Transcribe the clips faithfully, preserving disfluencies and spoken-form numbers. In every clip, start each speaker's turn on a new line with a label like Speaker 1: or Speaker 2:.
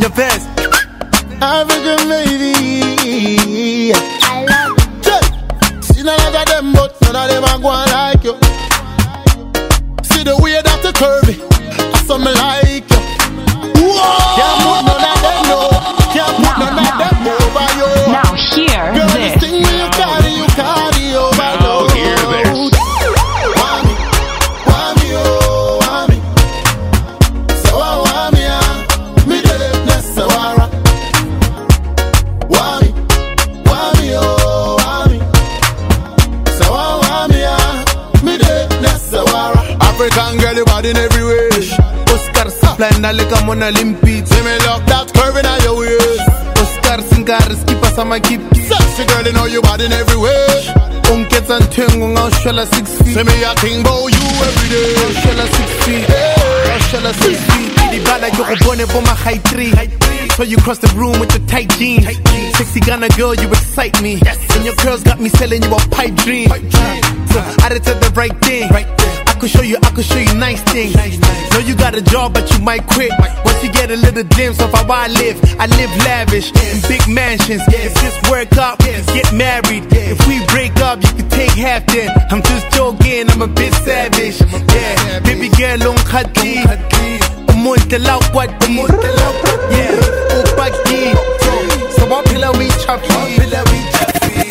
Speaker 1: the best.
Speaker 2: African lady.
Speaker 3: I love
Speaker 2: it. See none of them, but none of them are going like you. See the way that you curvy, I saw me like you. Whoa! Can't put none of them, no. Can't put
Speaker 4: now,
Speaker 2: none
Speaker 4: now,
Speaker 2: of them over you.
Speaker 4: Now hear
Speaker 2: Girl,
Speaker 4: this.
Speaker 2: this thing you carry, you carry overload.
Speaker 5: Now hear this.
Speaker 2: Want me, want me, oh, want me. So I want me, ah, me deafness, so I rock. Want me, want me, oh, want me. So I want me, ah, me deafness, so I rock. African girl, you bad in every way.
Speaker 1: Oscar Saplan, dale como una limpita.
Speaker 2: See me lock that curve in your waist.
Speaker 1: Oscar Singaris, keep us on my keep.
Speaker 2: Sexy girl, you know you bad in every way.
Speaker 1: Unkets and twing, I'll shell a six feet.
Speaker 2: See me a king bow you every day.
Speaker 1: I'll shell a six feet. I'll shell a six feet. The bad like you're born for my high three. So you cross the room with your tight jeans. Sexy Ghana girl, you excite me. And your girls got me selling you a pipe dream. So I did the right thing. I could show you, I could show you nice things. Know you got a job, but you might quit. Once you get a little glimpse of how I live, I live lavish in big mansions. If this work out, get married. If we break up, you can take half then. I'm just joking, I'm a bit savage. Yeah, baby girl, don't cut me. Umuntu la kwat, umuntu la kwat. Yeah, upaki. So what pillar we chop, what pillar we chop.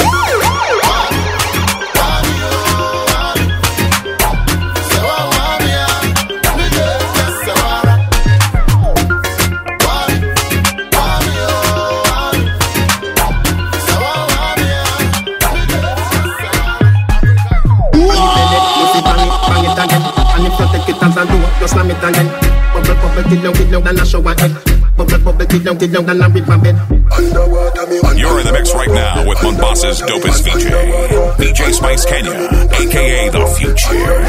Speaker 6: Just slam it again. Bubble, bubble, till long, till long, than a shower head. Bubble, bubble, till long, till long, than a river bed.
Speaker 5: You're in the mix right now with Mombassa's dopest V J, V J Spice Kenya, aka The Future.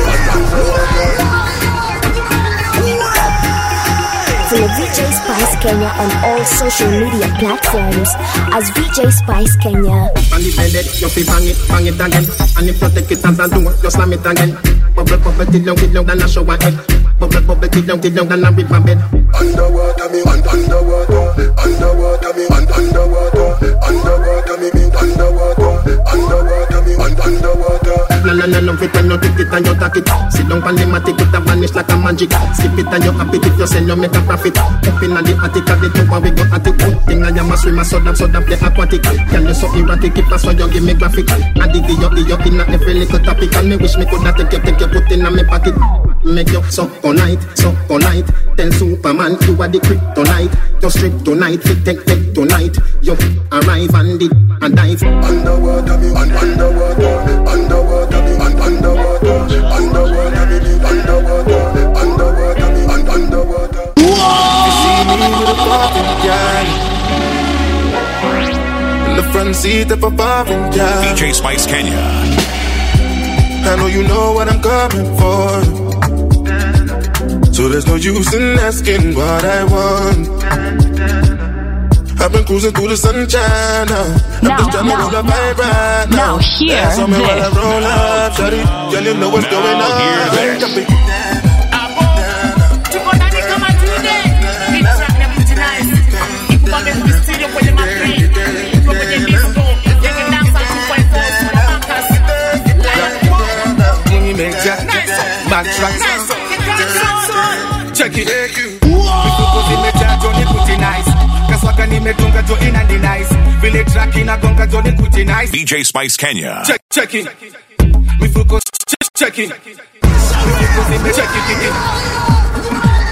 Speaker 3: Follow V J Spice Kenya on all social media platforms as V J Spice Kenya.
Speaker 6: And if I let you feel bang it, bang it again. And if you take it as a door, just slam it again. Bubble, bubble, till long, till long, than a shower head. Bubble, bubble, till long, till long, than a river bed.
Speaker 2: Underwater me, un- underwater, underwater me, un- underwater, underwater me, me, underwater, underwater me, un- underwater.
Speaker 6: La la la, love it and you take it and you take it. Sit down on the mat, take it and vanish like a magic. Skip it and you happy if you sell, you make a profit. Up in the attic at the top and we go at it. Good thing I am a swimmer, so that so that play aquatic. Can you so erratic, keep us so you give me graphic. I dig you, you in every little topic. And me wish me could have take you, take you, put in my pocket. Make you so polite, so polite. Tell Superman you are the kryptonite. You strip tonight, fit take take tonight. You arrive and did and dive.
Speaker 2: Underwater me, un- underwater, underwater me, un- underwater, underwater me, me, underwater, underwater me, un- underwater.
Speaker 1: You see me with a poppin' girl in the front seat of a poppin' car.
Speaker 5: V J Spice Kenya.
Speaker 1: I know you know what I'm coming for. So there's no use in asking what I want. I've been cruising through the sunshine now. I'm
Speaker 4: Now,
Speaker 1: just trying to
Speaker 4: now,
Speaker 1: roll up my ride
Speaker 4: now
Speaker 1: now.
Speaker 4: hear
Speaker 1: Dance on me while I
Speaker 4: this.
Speaker 1: roll up, shawty. Girl, you know what's
Speaker 5: Now
Speaker 1: going on.
Speaker 5: hear this.
Speaker 1: Jump it. Check it. Because in me chat Johnny put it nice. Kaswaka ni me tunga jo in and nice. Village track in a gonga Johnny put it nice.
Speaker 5: V J Spice Kenya.
Speaker 1: Check check it. Me focus check check it. Me focus in me check it.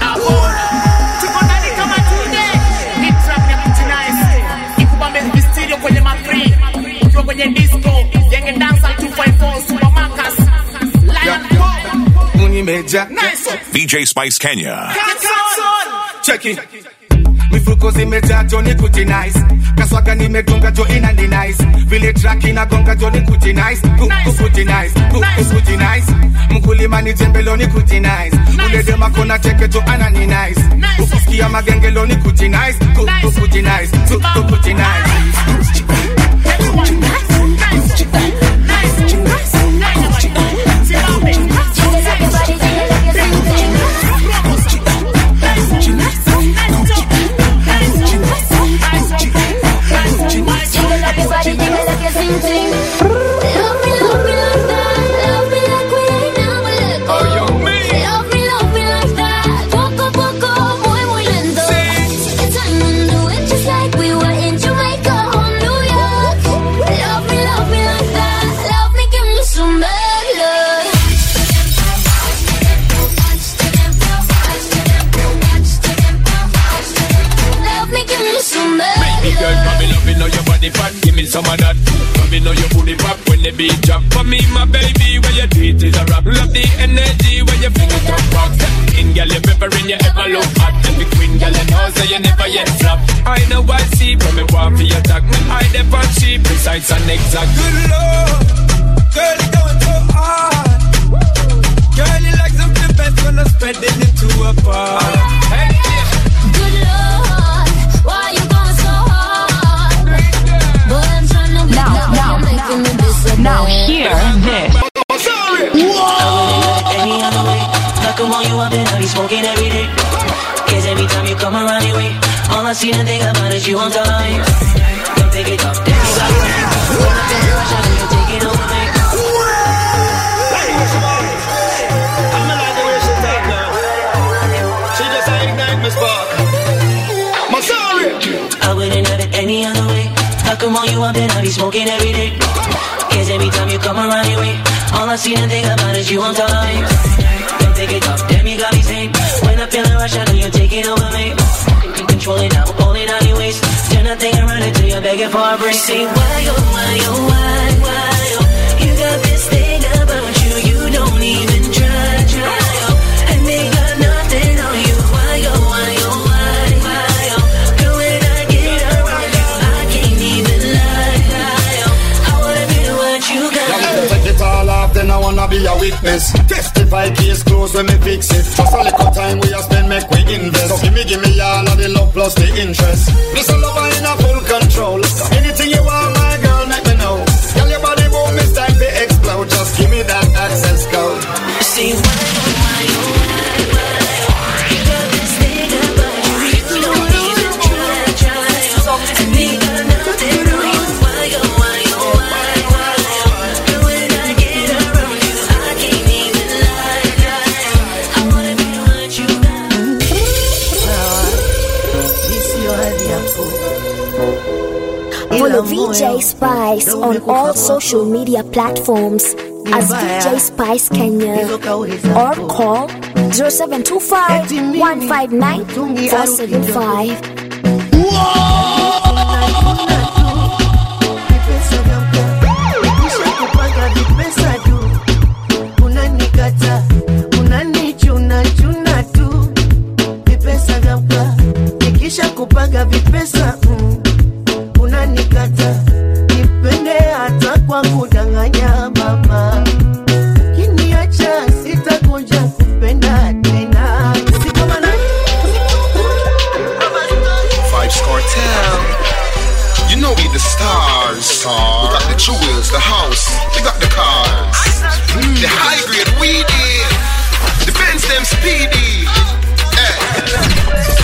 Speaker 5: V J Spice Kenya.
Speaker 1: Check it. Me focus in me chat Johnny put it nice. Kaswaka ni me tunga jo in and nice. Village track in a gonga Johnny put it nice. Put it nice. Put it nice. Mkuli mani jembelo ni put it nice. Ule dema kona cheke jo anani nice. Ukisikia magengelo ni put it nice. Put it nice. Put it nice.
Speaker 4: body fat, give me some of that. Let me know your booty pop when the beat drop. For me, my baby, when you do it is a rap. Love the energy when you fling it up rock. In girl, you peppering, you ever look hot. Every queen girl, you know, so you never yet flop. I know I see, but me want for your attack. Me I never cheap, precise and exact. Good Lord, girl, you going so hard. Girl, you like something best when I'm spreading it to a bar. Hey, yeah.
Speaker 7: Good Lord, why you going so hard? Boy, I'm trying to
Speaker 8: now, now, now, now, hear this.
Speaker 9: Any other way, I come on you up and I be smoking every day. Cause every time you come around your way, all I see and think about is you on time. Don't take it up, then you got it. When I feel the rush, I know you take it over me.
Speaker 10: I'm like the way she talk now. She just ignite my spark. I'm sorry.
Speaker 9: I wouldn't have it any other way. I come on you up and I be smoking every day. Cause every time you come around your way, all I see and think about is you on time. Don't take it off, damn you got me saying. When I feel a rush, I know you take it over me. Control it now, hold it on your waist. Turn that thing around until you're begging for a break. Say why, oh, why, oh, why, why, oh. You got this thing about you, you don't even try, try, oh. And they got nothing on you. Why, oh, why, oh, why, why, oh. Girl, when I get around you, I can't even lie, lie, oh. I wanna be the one you got.
Speaker 6: Take it all off, then I wanna be a witness. Testify, case closed when me fix it. Just a little time we a spend, make we invest. So give me, give me all of the love plus the interest. This a lover in a full control. Anything you want, my girl, make me know. Tell your body move, it's time to explode. Just give me that access code.
Speaker 9: See why, why, why, why, you got this thing about you, you don't even try, try, and they got nothing on you. Why, oh, why, oh, why, why, girl, when I get around you, I can't even lie, lie. I wanna be the one you got.
Speaker 3: Follow V J Spice on all social media platforms as V J Spice Kenya or call zero seven two five, one five nine, four seven five.
Speaker 11: Kupanga vipesa mm, unanikata nipende hata kwa kudanganya mama. Ukiniacha sitakuja kupenda tena.
Speaker 12: Vybz Kartel, you know we the stars. We got the jewels, the house, we got the cars, mm, the high grade weedy, the Benz them speedy. Hey.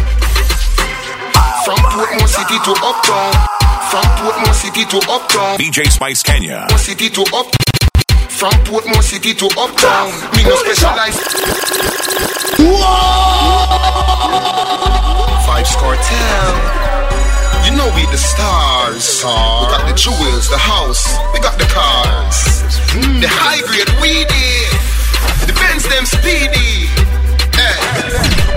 Speaker 12: From Portmore City to Uptown, from Portmore City to Uptown,
Speaker 5: V J Spice Kenya.
Speaker 12: Portmore City to Up, from Portmore City to Uptown. Me no specialize. Vybz Kartel, you know we the stars. We got the jewels, the house, we got the cars, mm, the high grade weedy, the Benz them speedy. Hey.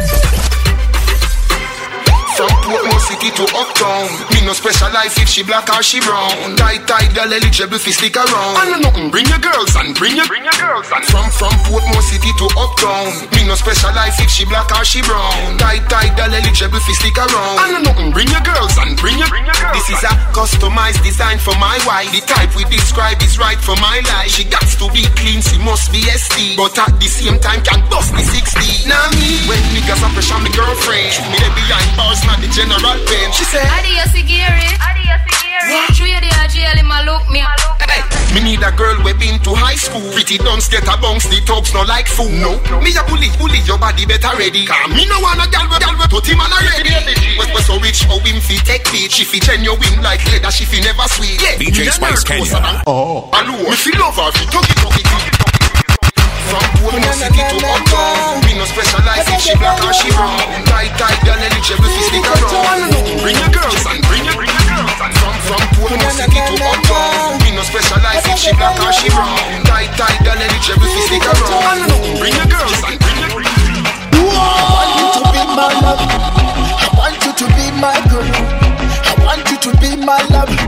Speaker 12: From Portmore City to Uptown, me no specialize if she black or she brown. Tight, tight, girl eligible fi stick around. And nothing, bring your girls and bring your, bring your girls and from from Portmore City to Uptown, me no specialize if she black or she brown. Tight, tight, girl eligible fi stick around. And nothing, bring your girls and bring your, bring your girls. This is a customized design for my wife. The type we describe is right for my life. She got to be clean, she must be S T, but at the same time can bust the sixty. Now me, when niggas are pressure my girlfriend, me they behind bars. Not the general pain. She said
Speaker 7: Adios Sigiri, Adios Sigiri. True the R G L in my look me.
Speaker 12: Hey, me need a girl we been to high school. Pretty dunce get a bounce, the tubs no like food. No, me a bully, bully your body better ready. Cause me no want a gal we gal we to team and already. We we so rich how him fi take beat. She fi genuine like leather, she fi never sweet. Yeah,
Speaker 5: V J Spice Kenya.
Speaker 12: Oh, alone, me fi love her fi tuggy tuggy tuggy. From Portmore City to Uptown, we no specialize if she black or she brown. Tight, tight, girl eligible fi stick around. Bring your girls and bring your, bring your girls and from from Portmore City to Uptown, we no specialize if she black or she brown. Tight, tight, girl eligible fi stick around. Bring your girls and bring your, bring your girls.
Speaker 2: I want you to be my love. I want you to be my girl. I want you to be my love.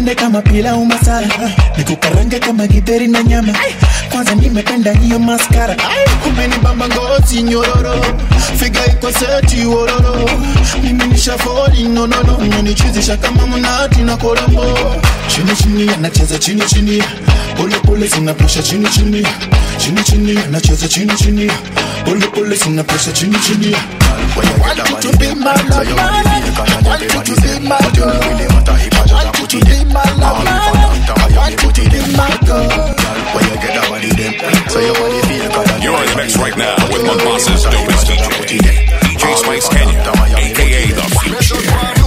Speaker 13: nipende kama pila umasala, nikukarange kama githeri na nyama. Kwanza nimependa hiyo mascara, umenibamba ngozi nyororo, figa iko seti wororo. Mimi nisha falling no no no, unanichezesha kama mnati na kolombo. Chini chini anacheza chini chini, pole pole sina pressure chini chini, chini chini anacheza chini chini, pole pole sina pressure chini chini. Want you to be my lover, want you to be my girl, want you to be my lover, want you to be my girl. When you get that body then, so your body feel good.
Speaker 5: You're in the mix right now with Mombassa's dopest D J, D J Spice Kenya, aka The Future.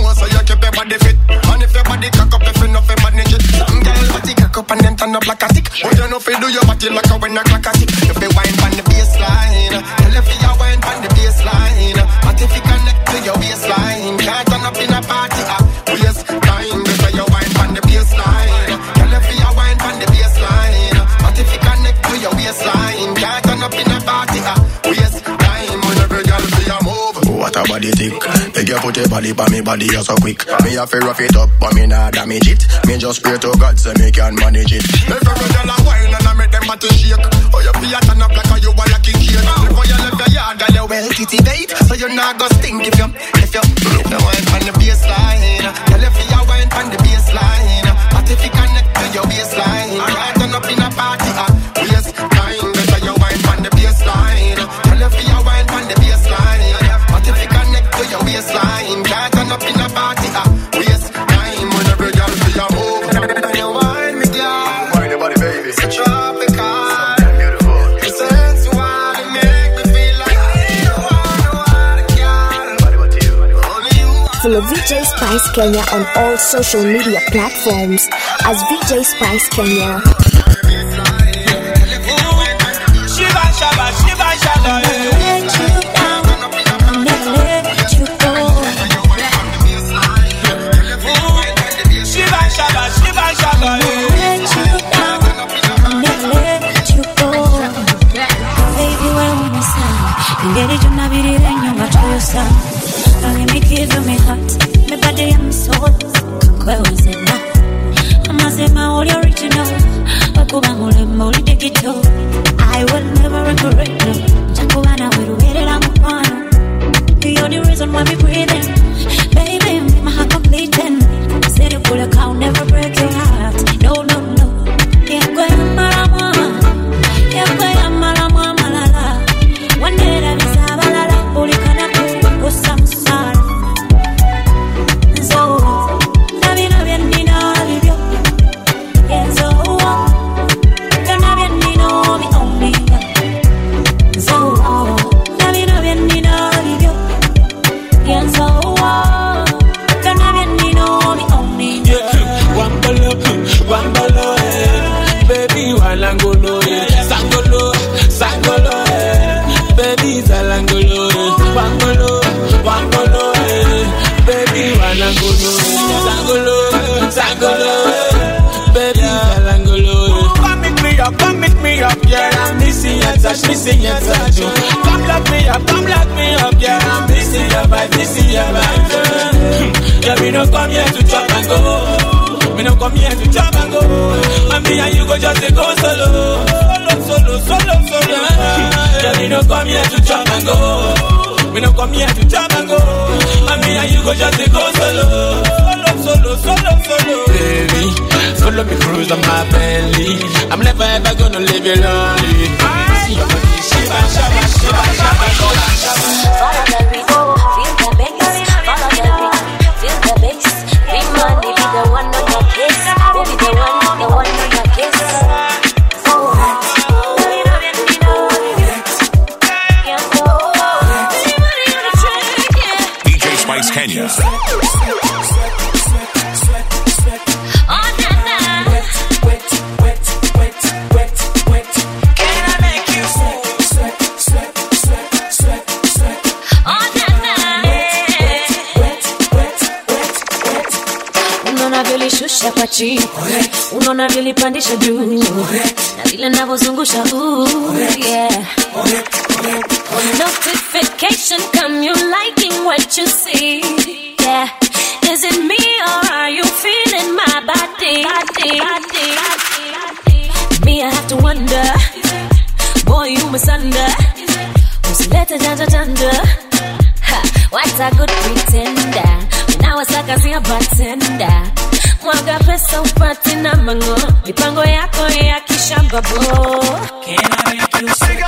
Speaker 5: And if your body cock up, if you know fi manage it, some girl body cock up and then turn up like a tick. But you know fi do your body like a when a clock a tick. You fi wine pon the baseline, tell if you wine pon the baseline. But if you connect to your waistline, can't turn up in a party. Ah, waste time, better you wine pon the baseline. Tell if you wine pon the baseline. But if you connect to your waistline, can't turn up in a party. Ah, waste time, when every girl fi a move.
Speaker 13: What a body tick, make you put your body pa me body you so quick. Me have to rough it up, but me nah damage it. Me just pray to God so me can manage it.
Speaker 12: Every girl a wine and I make them body shake. Oh, you feel turn up like a you a lucky kid. Before you left your yard, girl, you well cultivate. So you not go stink if you, if you, if you wine on the baseline. Tell if you wine on the baseline. But if you connect to your baseline, you turn up in a party. Ah, waste time, better you wine on the baseline. Tell if you wine on the baseline. But if you connect to your waistline, you turn up in a party. Ah, waste time, when every girl feel a move. And you wine me, girl.
Speaker 13: Wine your body, baby.
Speaker 12: So tropical. You're sensual, you make me feel like you are the girl. Only you.
Speaker 3: Follow V J Spice Kenya on all social media platforms as V J Spice Kenya.
Speaker 14: Shiva, Shiva, Shiva, Shiva. Let you down, never let you go. Shiva, Shiva, Shiva, Shiva. Let you down, never let you go. Baby, when we say, ingeri tunabiri renyo machoyo sana. Let me give you my heart, my body and my soul. Kankwe uzema, amazema all original. Wakuba mulema uli digito. I will never regret it. Chakubana wiruwerera mupano. You're the reason why we breathing. Baby, make my heart completing. I said you pull a cow, never break your heart. No, no, no. Yeah, kwe marama. Yeah, kwe marama malala. One day that is a balala. Uli kana kuwa samsara. So, nabi nabi nina vivyo. Yeah, so, nabi nina mi only. So, nabi nabi nina vivyo. Yeah, so, nabi nina mi only.
Speaker 4: Yeah, wambalo, wambalo, eh. Baby, walangolo, eh. Sangolo, sangolo, eh. Baby, zalangolo, eh. Wambalo, wambalo, eh. Baby, walangolo, eh. Sangolo, sangolo, eh. Baby, zalangolo, eh. Come meet me up, come meet me up, yeah. I'm missing your touch, missing your touch. Oh. Come lock me up, come lock me up, yeah. I'm missing your vibe, missing your vibe. Yeah, yeah, we don't come here to chop and go. We don't come here to chop and go. And me and you go just to go solo. Solo, solo, solo, solo. Yeah, we don't come here to chop and go. We don't come here to chop and go. And me and you go just to go solo. Solo, solo, solo, solo. Baby, follow me cruise on my belly. I'm never ever gonna leave you lonely. See your body, shiva, shiva, shiva, shiva, shiva, shiva.
Speaker 7: Follow the rhythm, feel the bass. Follow the rhythm, feel the bass. Be money, be the one on your kiss. Who be the one, the one on your kiss? Oh,
Speaker 5: D J Spice Kenya.
Speaker 7: Shusha kwa chini, unaona vile pandisha juu, na vile navozungusha ooh yeah. Notification come, you liking what you see, yeah. Is it me or are you feeling my body? Janja janja janja. Ha, what a good pretender. Now it's like I see a bartender. Mwaga pesa upati na mango. Mipango yako ya kishamba bo.
Speaker 9: Can I make you sing?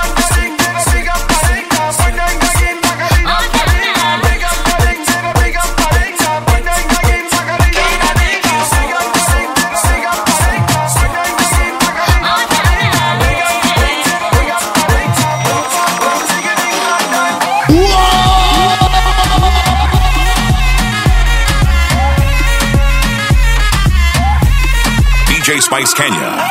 Speaker 15: D J Spice Kenya.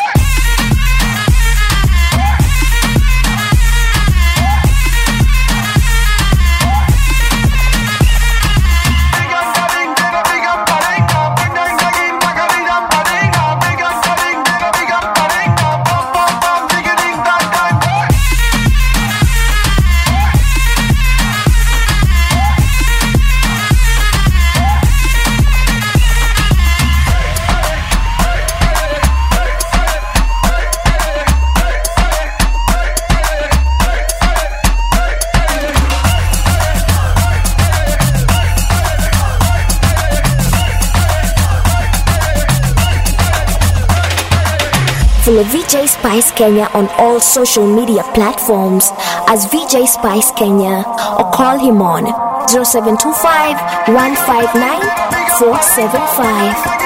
Speaker 3: Follow V J Spice Kenya on all social media platforms as V J Spice Kenya or call him on zero seven two five, one five nine, four seven five.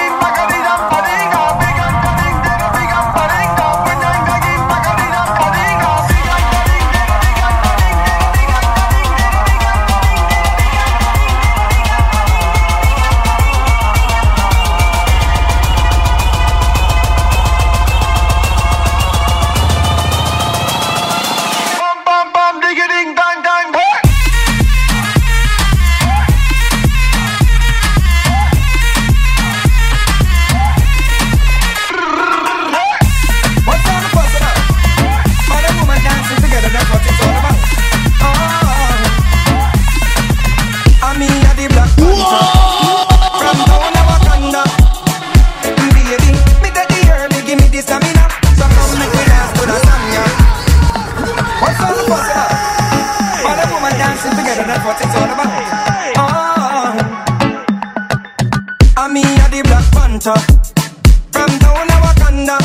Speaker 16: From down a Wakanda,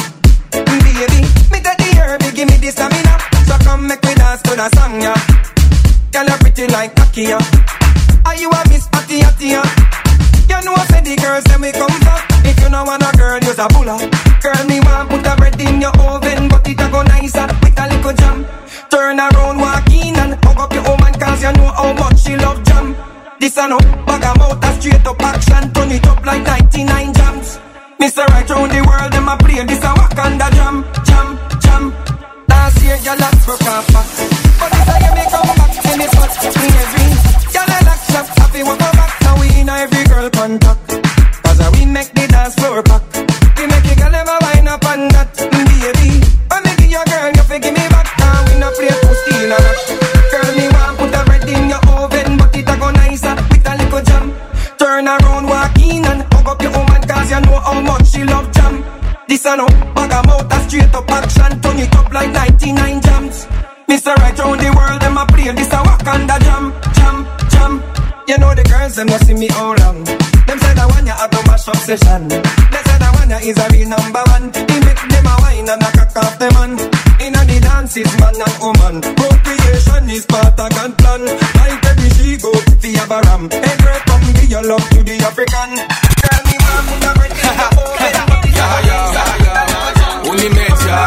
Speaker 16: baby, me take the herb, give me the stamina. So come make me dance to the song, yeah. Girl, you pretty like Akia. Are you a Miss Patty Atia? You know I said the girls say we come back. If you know want a girl, use a bulla. Girl, me want put a bread in your oven, but it a go nicer with a little jam. Turn around, walk in and hug up your woman, cause you know how much she love jam. This a no bag of mouth, a straight up action. Turn it up like ninety-nine jams. Mister Right round the world, them a play. This a Wakanda jam, jam, jam. Last year, your last broke off back, but this a year me come back. See me spot, me every. Y'all a lock shop, happy walk back. Now we in every girl contact, cause we make the dance floor pack. We make a girl ever wind up on that, baby. When me give your girl, you fi give me back. Now we no play to steal a rock. Girl, me want put a bread in your oven, but it a go nicer with a little jam. Turn around, walk in and hug up your woman, cause you know how much she love jam. This a no bag of mouth, a straight up action. Turn it up like ninety-nine jams. Mister Right round the world, them a play. This a Wakanda jam, jam, jam. You know the girls, them not see me all wrong. Them say that one ya have to mash up session. They say that one ya is a real number one. He make them a wine and a cock off the man. Inna the dances, man and woman. Procreation is part of God plan. Like every she go, fi have a ram. Hey girl, come give your love to the African. Girl, me want put a bread in the oven. Yeah, yeah, yeah. Only met ya.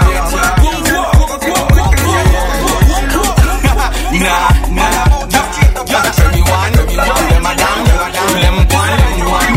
Speaker 16: Nah, nah. Tell me one, tell me one. Them a down, them one, them one.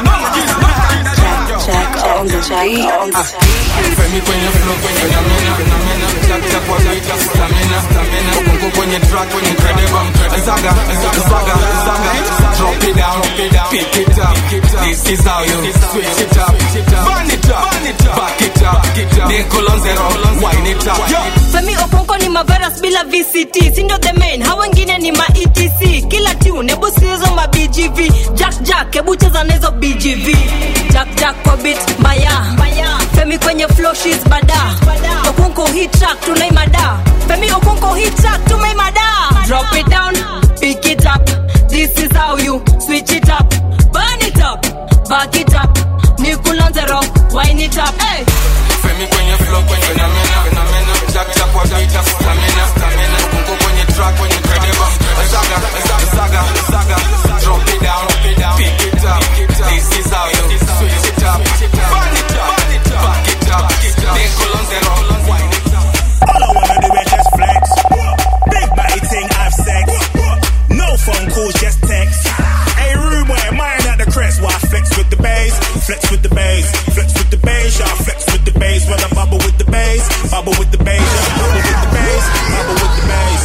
Speaker 17: Check on the check.
Speaker 16: Femi kwenye flow, kwenye stamina, stamina. Check, check, what's it? Stamina, stamina. Kungu kwenye track, kwenye incredible. Zaga, zaga, zaga. Drop it down, pick it up. This is how you switch it up. Burn it up, back it up. Nickel on zero, wine it up.
Speaker 18: Femi Okonko ni maveras bila V C T. Sindo the main, hawa wengine ni ma E T C. Kila tune, ebu sizo ma B G V. Jack Jack, ebu cheza nezo B G V. Jack Jack kwa beat, mbaya. Femi kwenye flow, she's bada. Okonko hit track, tunai mada. Femi Okonko hit track, tumai mada. Drop it down, pick it up. This is how you switch it up. Burn it up, back it up. Nikulonzero, wind it up. Hey.
Speaker 19: Femi kwenye flow, kwenye phenomena, phenomena. Jack Jack was a hit of stamina, stamina. Kungo kwenye track, kwenye credible. Saga, saga, saga. Drop it down, pick it up. This is how you switch it up. Burn it up, back it up. Nikulonzero, wind it up.
Speaker 13: All I wanna do is just flex. Big body thing, have sex. No phone calls, just text. Hey, room where mine at the crest. Why flex with the bass? Flex with the bass. Flex with the bass. Y'all flex with the bass. When I bubble with the bass. Bubble with the bass. Yeah, bubble with the bass. Bubble with the bass.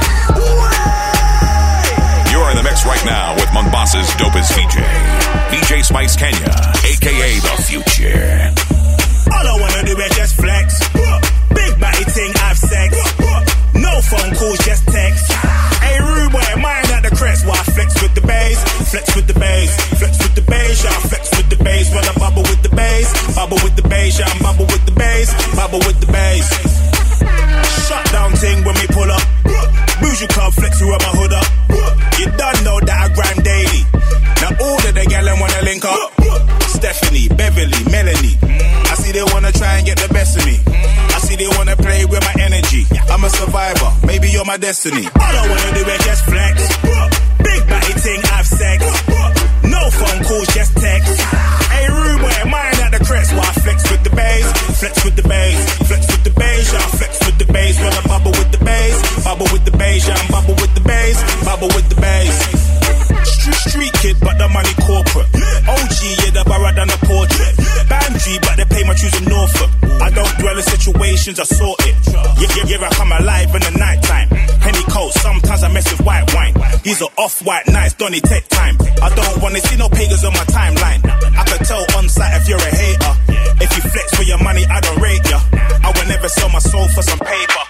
Speaker 15: You're in the mix right now with Mombassa's dopest D J, D J Spice Kenya, aka The Future.
Speaker 13: All I wanna do is just flex. Big body thing, have sex. No phone calls, just text. Hey, rude boy, mine at the crest. Why flex with the bass? Flex with the bass. Flex with the bass, y'all flex with the bass. When I bubble with the bass. Bubble with the bass, y'all bubble with the bass. Bubble with the bass. Shut down thing when we pull up. Bougie club, flex you up my hood up. You done know that I grind daily. Now all of the gal wanna link up. Stephanie, Beverly, Melanie. I see they wanna try and get the best of me. I see they wanna play with my energy. I'm a survivor, maybe you're my destiny. All I wanna do is just flex. Big body thing, have sex. No phone calls, just text. Hey, room where mine at the crest. Why flex with the bass? Flex with the bass. Flex with the bass, y'all flex with the bass. When I bubble with the bass. Bubble with the bass, y'all bubble with the bass. Bubble with the bass. Street, street kid, but the money corporate. O G, yeah, the barra than a portrait. Bandry, but they pay my shoes in Norfolk. I don't dwell in situations, I sort it. Yeah, yeah, yeah, I come alive in the night time. Henny coat, sometimes I mess with white wine. These are off-white nights, don't it take time? I don't wanna see no pagans on my timeline. I can tell on sight if you're a hater. If you flex for your money, I don't rate ya. I will never sell my soul for some paper.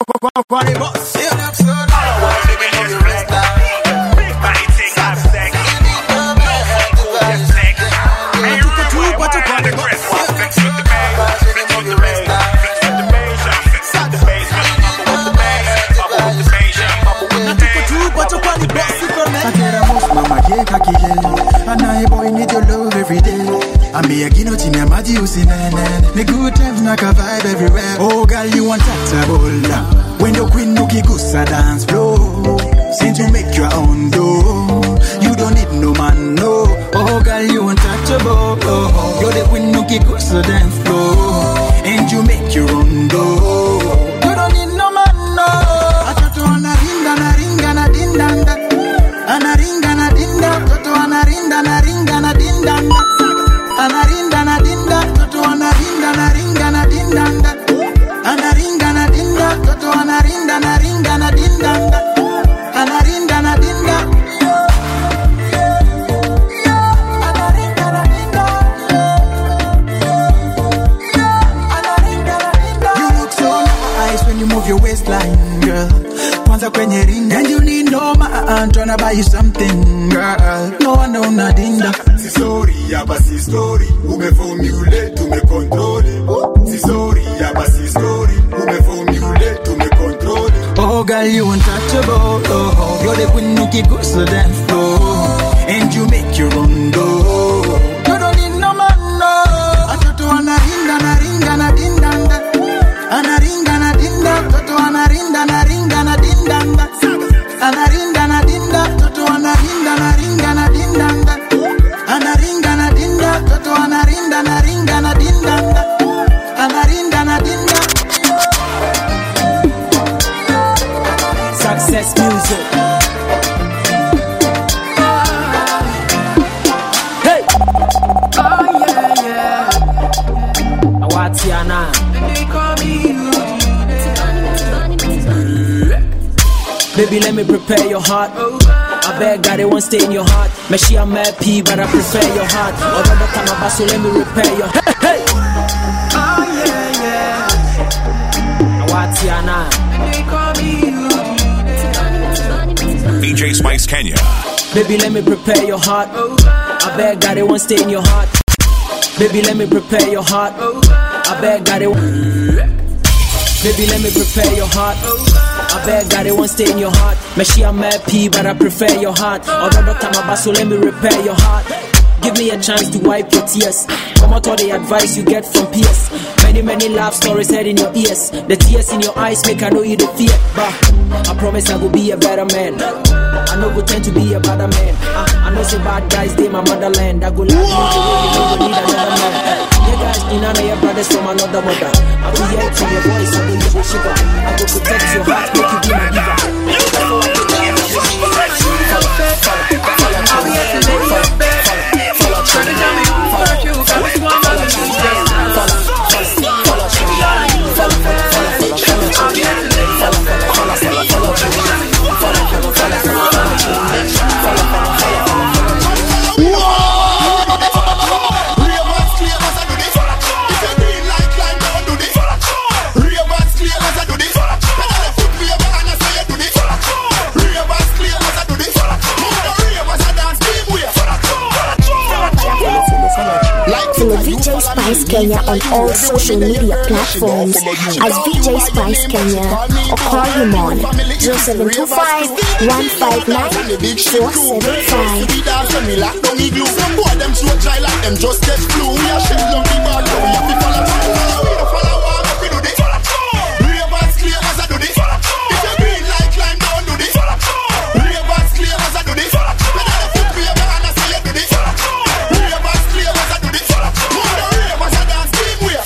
Speaker 20: And I boy need your love every day. I may a gino to me a madi usinene. Me good times nak a vibe everywhere. Oh girl you want tattabola. When the queen nookie gussa dance floor. Since you make your own dough, you don't need no man no. Oh girl you untouchable. Oh, you're the queen nookie gussa dance floor. And you make your own dough. You don't need no man no. Atoto anaringa naringa na dindanda. Anaringa na dinda, toto anarinda na ringa na dindanda. Anarinda na dinda, toto anarinda na ringa na dindanda. Anaringa na dinda, toto anarinda na ringa na dindanda. Anarinda na dinda. Anarinda na dinda. You look so nice when you move your waistline, girl. Kwanza kwenye ring, and you need no man tryna buy you something, girl. No one know nadinda.
Speaker 21: Si sorry, ya basi story. Umeformulate, tumecontrole. Si sorry, ya basi story. Umeformulate, tumecontrole.
Speaker 20: Oh girl, you untouchable. Oh, you're the queen who keep goes to dance floor, and you make your own dough. You don't need no man, no. Atoto anarinda na ringa na dindanda. Anaringa na dinda, toto anarinda na ringa na dindanda. Anarinda na dinda, toto anarinda na ringa na dindanda. Anaringa na dinda, toto anarinda na ringa na dindanda. Anarinda na dinda.
Speaker 22: Success music. Hey. Oh yeah yeah. Awatiana. Baby, let me prepare your heart. I beg God, it won't stay in your heart. Me she a mad P, but I prefer your heart. Although time about, so let me repair your heart. Hey, hey. Oh yeah, yeah. Awatiana.
Speaker 15: D J Spice Kenya.
Speaker 22: Baby, let me prepare your heart. I beg God, it won't stay in your heart. Baby, let me prepare your heart. I beg God, it won't. Baby, let me prepare your heart. I beg God, it won't stay in your heart. Me she a mad P, but I prefer your heart. Although the time about, so let me repair your heart. Give me a chance to wipe your tears. Come out all the advice you get from peers. Many, many love stories heard in your ears. The tears in your eyes make I know you the fear. But I promise I will be a better man. I know go tend to be a better man. I, I know say bad guys, they my motherland. I go love you the way you know you need another man. Yeah guys, you know your brothers from another mother. I will hear to your voice, I will you sugar. I go protect your heart, make you be my diva.
Speaker 1: I'm here to make you better. Trying to tell me who hurt you, but which one of you is better? I'm here to make you
Speaker 3: Follow V J Spice Kenya on all social media platforms as V J Spice Kenya or call him on zero seven two five, one five nine, four seven five.
Speaker 2: Some boy them so dry like them just get flu. We are shell on the bar, you have to follow through. We don't follow one, if we do this. Ravens clear as I do this. If you green like climb down, do this. Ravens clear as I do this. When I foot for your man, I say you do this. Ravens clear as I do this. Move the ravens, I dance team way.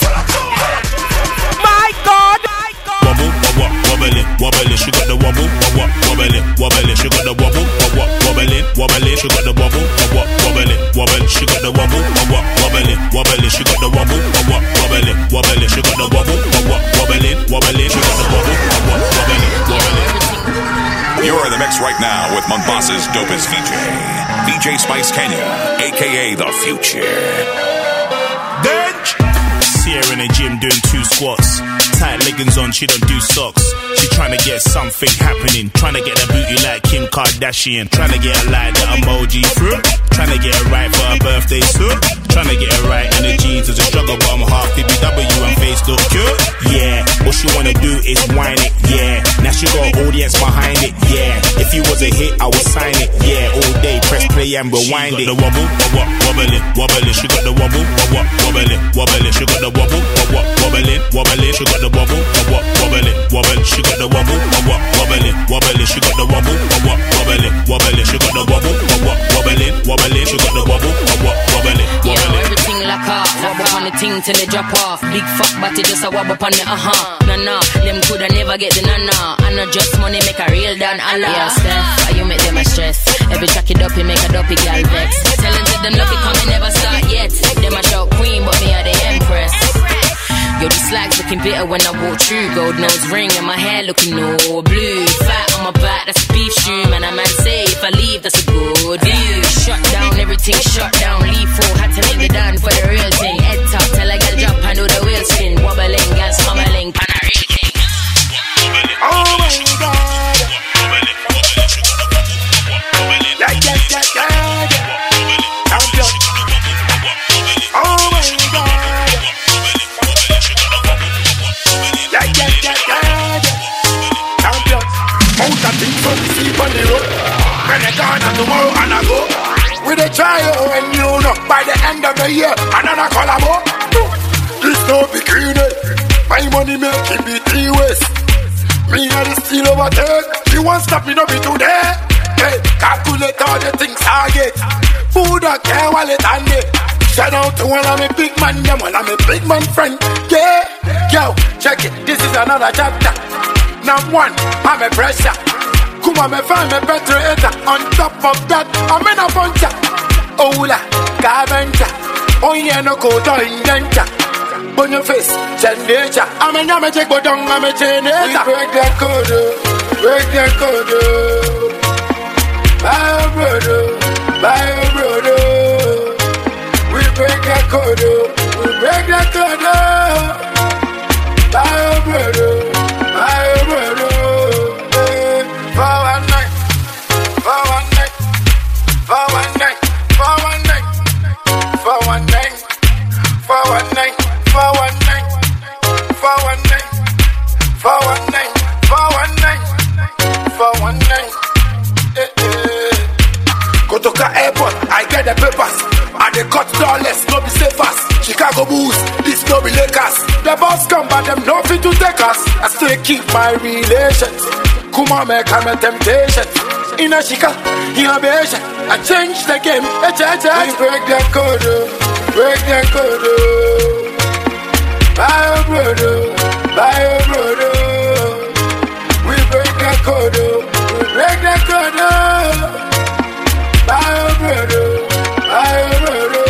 Speaker 1: My God!
Speaker 8: Wobble, wobble, wobbling, wobbling. She got the wobble, wobble, wobbling, wobbling. She got the wobble, wobble, wobbling, wobbling. She got the wobble, wobble, wobbling, wobbling. She got the wobble, wobble, wobbling, wobbling. She got the wobble, wobble, wobbling, wobbling. She got the wobble, wobble, wobbling, wobbling. She got the wobble, wobble, wobbling, wobbling.
Speaker 15: You're in the mix right now with Mombassa's dopest V J, V J Spice Kenya, aka The Future.
Speaker 8: Bitch! See her in the gym doing two squats. Tight leggings on, she don't do socks. She tryna get something happening. Tryna get a booty like Kim Kardashian. Tryna get a like the emoji through. Tryna get it right for her birthday soon. Tryna get it right in the jeans is a struggle, but I'm half B B W and face look cute. Yeah, what she wanna do is whine it. Yeah, now she got an audience behind it. Yeah, if you was a hit, I would sign it. Yeah, all day press play and rewind it. She got the wobble, wobble, wobbling, wobbling. She got the wobble, wobble, wobbling, wobbling. She got the wobble, wobble, wobbling, wobbling. She got the wobble, wobble, wobbling, wobbling. She got the wobble, wobble, wobbling, wobbling. She got the wobble, wobble, wobbling, wobbling. She got the wobble, wobble, wobbling, wobbling. She got the wobble, wobble, wobbling, wobbling.
Speaker 23: Everything like off, wobble up on the thing till they drop off. Big fuck body just a wobble up on the uh-huh. Nah nah, them coulda never get the nah nah. I know just money make a real down Allah. Yeah, Steph, why you make them a stress? Every track it up, you make a dopey gal vex. Tell them to them lucky come and never start yet. Them a shout queen, but me are the empress. Yo, the slags looking bitter when I walk through. Gold nose ring and my hair looking all blue. Fat on my back, that's a beef shoe. Man, a man say if I leave, that's a good view. Shut down, everything shut down. Leave full, had to make the done for the real thing. Head top, tell a girl drop and do the wheel spin. Wobbling, girls fumbling, pan a real thing.
Speaker 1: Oh my God! Yeah, yeah, yeah, yeah, yeah. I'm just... Oh my God! Yeah, yeah, yeah, yeah, yeah. I'm just...
Speaker 2: Out of things so we sleep on the road. When I gone and tomorrow and I go. We dey try and you know by the end of the year another collabo. This no be green. My money make it be three ways. Me and the still overtake. You won't stop me no be today. Hey, calculate all the things I get. Food I care wallet and it. Shout out to one of my big man, them one of my big man friend. Yeah, yo, check it. This is another chapter. Number one, I'm a pressure. Kuma me find me better hater. On top of that, I'm in a bunch. Ola, Gaventa. Oh yeah, no go to Indenta. On your face, Chendecha. I'm a nyame check, but don't I'm a Chendecha. We break that code, break that code. My brother, my brother. We break that code, we break that code. My brother, my brother. For one night, for one night, for one night, for one night, for one night, for one night, for one night, for one night, for one night, for one night.
Speaker 6: Kotoka Airport, I get the papers. And they cut dollars, no be safest. Chicago Bulls, this no be Lakers. The boss come, but them no fit to take us. I still keep my relations. Kuma make I'm a temptation. In a Chica, in a Beja, I change the game. I change it. We break the code, break the code. Buy a brother, buy a brother. We break the code, we break the code. Buy a brother, buy a brother.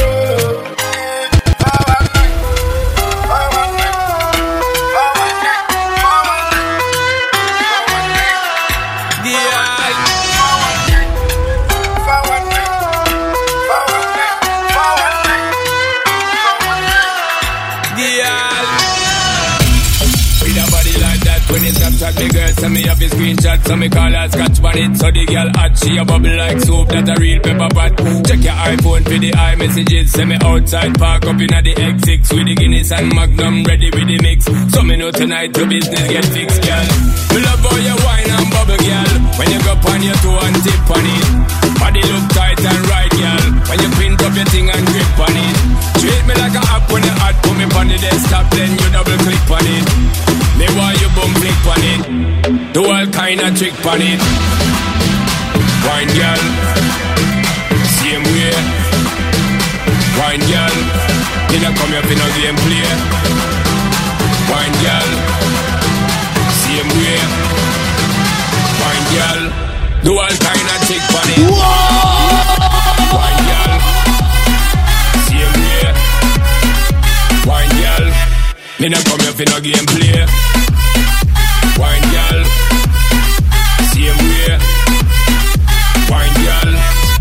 Speaker 4: Snapchat, the girl send me up a screenshot, so me call her scotch on it. So the girl hot, she a bubble like soup, that a real pepper pot. Check your iPhone for the iMessages, send me outside, park up in the X six with the Guinness and Magnum ready with the mix. So me know tonight your business get fixed, girl. Me love how you wine and bubble, girl. When you go on your toe and tip on it, body look tight and right, girl. When you print up your thing and grip on it, treat me like a app when you hot, put me on the desktop, then you double click on it. Me want you bum flick on it, do all kind of trick on it. Wine girl, same way. Wine girl, you don't come here for no game play. Wine girl, same way. Wine girl, do all kind of trick on it. Wine girl, same way. Wine girl, you don't come here for no game play. Wine girl, same way. Wine girl,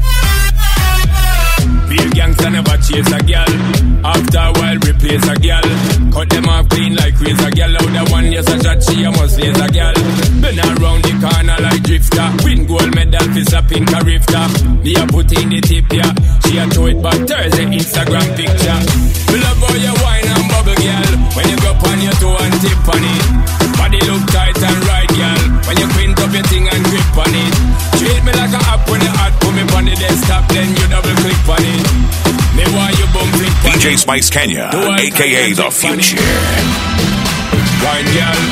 Speaker 4: real gangster never chase a girl. After a while replace a girl. Cut them off clean like razor girl. Out the one yes a shot she a must laser girl. Been around the corner like drifter. Win gold medal for a pink a rifter. Me a put in the tip yeah. She a throw it back Thursday Instagram picture. We love how you wine and bubble girl. When you go on your toe and tip on it, body look tight and right, girl. When you print up your thing and grip on it, treat me like a app when you hot, put me on the desktop, then you double click on it. Me want you bum flick on
Speaker 15: D J Spice Kenya, aka The Future.
Speaker 4: Wine girl,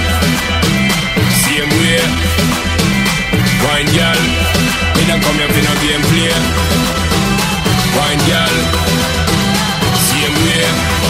Speaker 4: same way. Wine girl, me not come here for no game play. Wine girl, same way.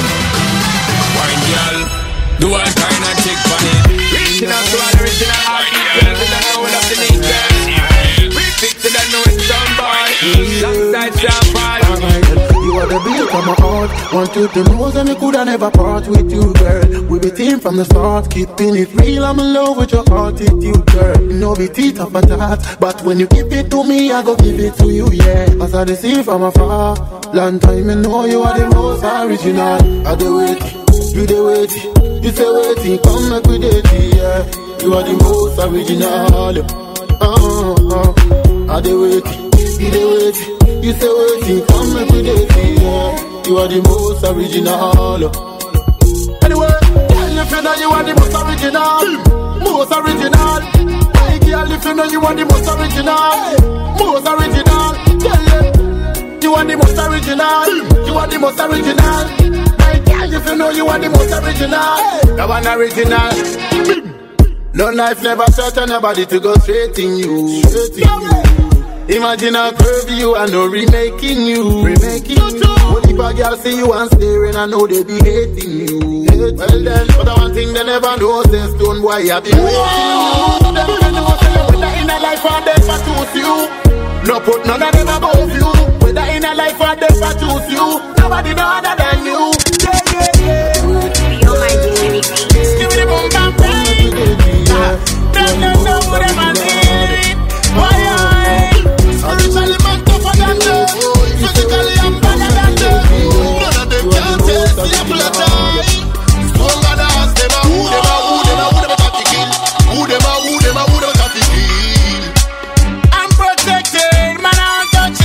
Speaker 4: Wine girl, do all kind of trick on it. Original to an original artist, girls in the whole of the nation. Prefix to the know it's somebody. Alongside Jean-Paul.
Speaker 2: You are the beat of my heart. Want you to know that me coulda never part with you, girl. We be team from the start, keeping it real. I'm in love with your attitude, girl. You know be teeth of a tat, but when you give it to me, I go give it to you, yeah. As I see from afar, long time you know you are the most original. I do it, you the wait. You say waiting, come make we date, yeah. You are the most original. Uh, uh, I do wait, you the wait. You say waiting, come make we date, yeah. You are the most original. Anyway, girl, if you know you are the most original, most original. Hey, girl, if you know you are the most original, most original. Girl, you are the most original. You are the most original. If you know you are the most original, the one original. No knife never shot on nobody to go straight in you. Straight in you. Imagine a curve you and no remaking you. Remaking you. Only if a girl see you and staring, I know they be hating you. Hating. Well then, but the one thing they never know is stone boy I be waiting you. Them can know say whether in a life or death I choose you. No put none of them above you. Whether in a life or death I choose you. Nobody know other than you. Give me the boom bam bam. Don't know what I'm doing. Why I? Spiritually man tougher than them. Physically I'm better than them. None of them can taste the apple of time. Stronger than us. Them a who, them a who, them a who, them a got to kill. Who them a who, them a who, them a got to kill. I'm protected, man. I'm touched.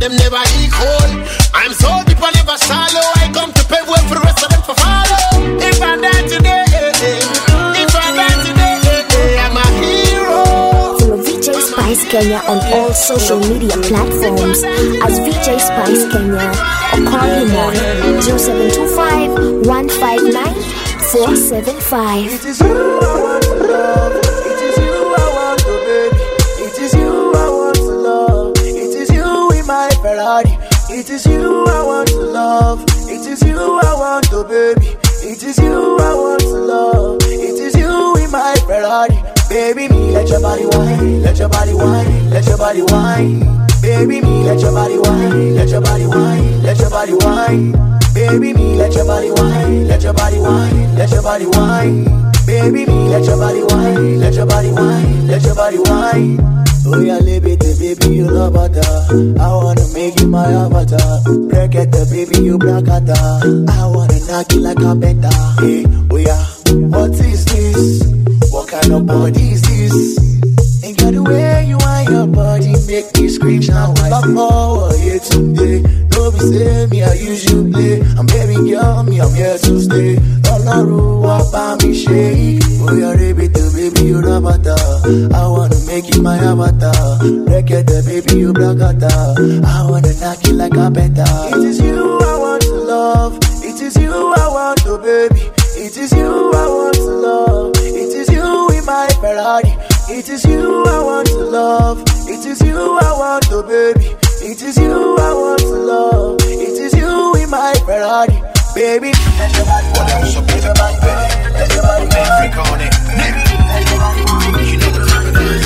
Speaker 2: them never equal. I'm so deep and never shallow. I come to pave way for the rest of them to follow. If I die today, if I die today, I'm a hero.
Speaker 3: Follow V J Spice Kenya on all social media platforms as V J Spice Kenya or call him on zero seven two five, one five nine, four seven five.
Speaker 10: It is you I want to love. It is you I want to baby. It is you I want to love. It is you in my Ferrari. It is you I want to love. It is you I want to baby. It is you I want to love. It is you in my Ferrari. Baby me, let your body wine. Let your body wine. Let your body wine. Baby me, let your body wine. Let your body wine. Let your body wine. Baby me, let your body wine. Let your body wine. Let your body wine. Baby me, let your body wine. Let your body wine. Let your body wine. Oh yeah, liberty, baby, you love butter. I wanna make you my avatar. Break it, the baby, you black at I wanna knock you like a bender. Hey, oh yeah, what is this? What kind of body is this? Ain't got the way you want your body, make me scream. Now I love more here today. Don't be say me, I use you play. I'm baby girl, me, I'm here to stay. Don't know what about me shake. Oh yeah, baby, the baby, you love butter. I wanna make you my avatar. Break it, the baby, you black at I wanna knock you like a bender. It is you I want to love. It is you I want to baby. It is you I want to love. It is you in my Ferrari. It is you I want to love. It is you I want to baby. It is you I want to love. It is you in my Ferrari. Baby, let your body what else up with your body, baby? Let your body man freak on it. You know the time it is.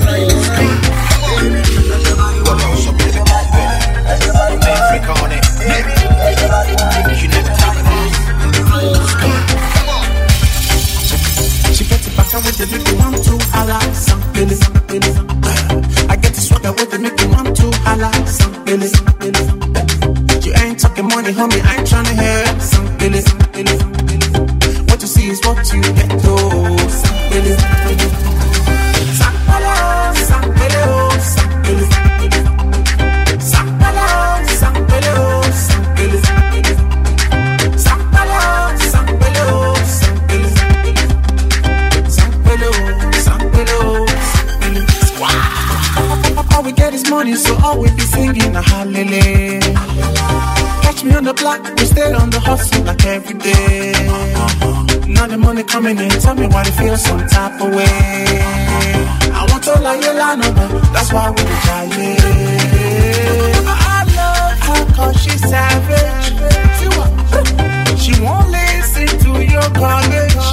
Speaker 10: What else up with your body, baby? Let your body man freak on it. You know the time it is. She gets it back with the make you want to holla something, something. I get the swagger with the make you want to holla something, something. You ain't talking money, homie, I ain't tryna hear something, something. What you see is what you get, though. Something, something. Sakpala, sakpele, sakpele, sakpala, sakpele, sakpele, sakpala, sakpele, sakpele, sakpele, sakpele. All we get is money, so all we be singing a hallelujah. Catch me on the block, we stay on the hustle like every day. Now the money coming in, tell me why they feel some type of way. I want to like you, but that's why we try it. I love her cause she's savage. She won't listen to your garbage.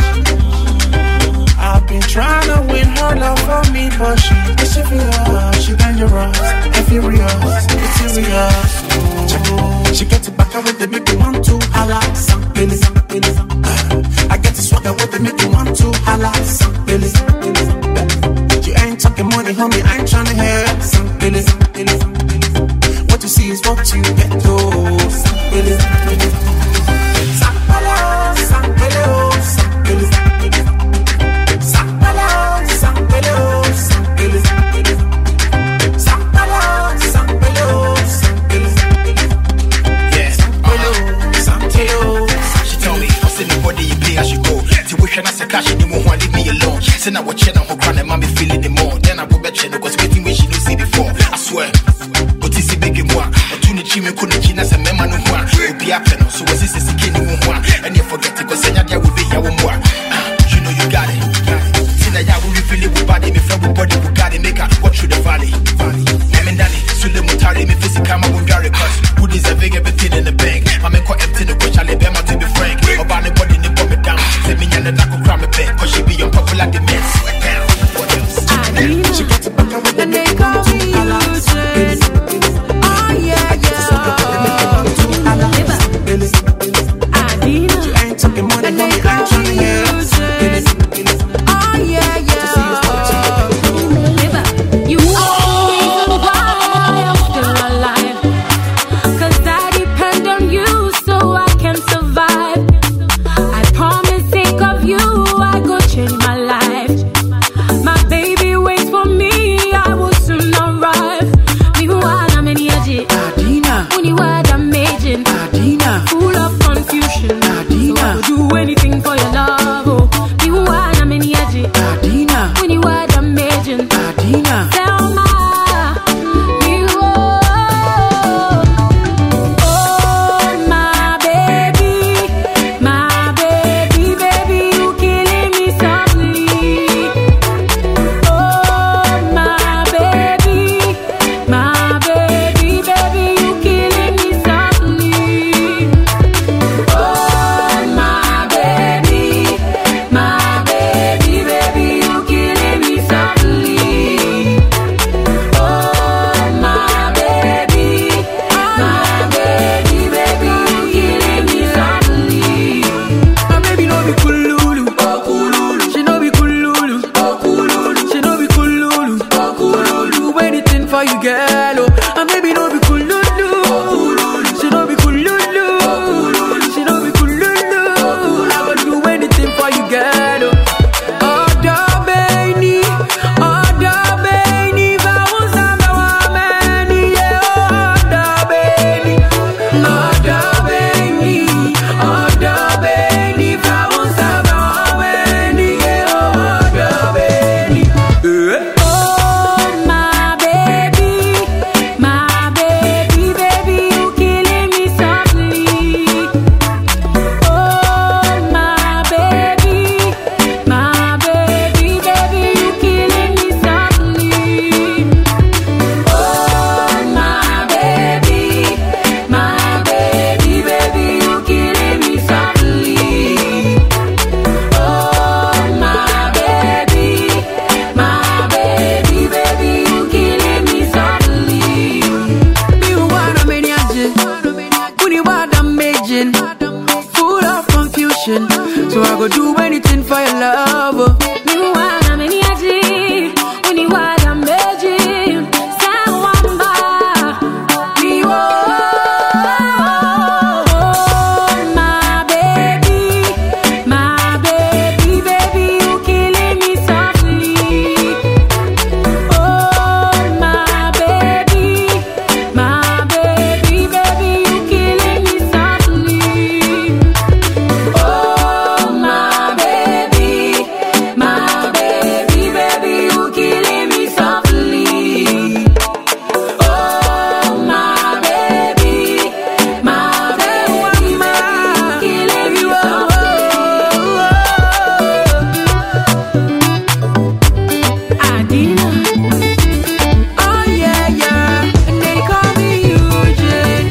Speaker 10: I've been trying to win her love for me, but she is serious, she dangerous, and furious, it's serious. Oh, she gets it back with the make you want to holla something, something. I get the swagger with the make you want to holla something, something. You ain't talking money, homie, I ain't tryna hear something, something. What you see is what you get, though. Something, something. Sakpala, sakpele, sakpele.
Speaker 11: Say now what channel who crying, mommy feeling the more. Then I go back channel cause waiting when she don't see before. I swear, but it's a big one. Or tune the chimney could
Speaker 1: for you, girl. Oh, and maybe no be cool, lulu. She no be cool, lulu. She no be cool, lulu. I go do anything for you, girl. Oh, oh, da baby, oh, da baby, vamos a me wameni, yeah, oh, da baby, oh, da baby, oh, da baby, vamos a me wameni, yeah, oh, da baby. Oh, my baby, my baby, baby, you killing me softly. Oh, my baby, my baby, baby, you killing me softly. Oh, my baby, my baby, baby, you killing me softly. Oh, my baby, my baby, baby, you killing me softly. You wanna manage it, when you want I'm making, full of confusion. So I go do anything for your love. You wanna manage it, when you want I'm making, Sawamba, me oh, my baby, my baby, baby, you killing me softly. Oh, my baby, my baby, baby, you killing me softly. Oh, my baby, my baby, baby, you killing me softly. Oh, my baby, my baby, my killing me softly. Adina, oh yeah yeah, and they call me Eugene.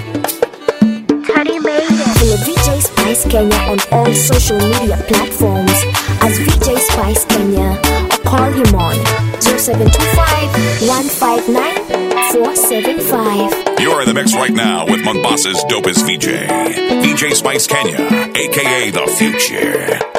Speaker 3: Follow V J Spice Kenya on all social media platforms as V J Spice Kenya or call him on zero seven two five, one five nine, four seven five.
Speaker 15: You're in the mix right now with Mombassa's dopest V J, V J Spice Kenya, aka The Future.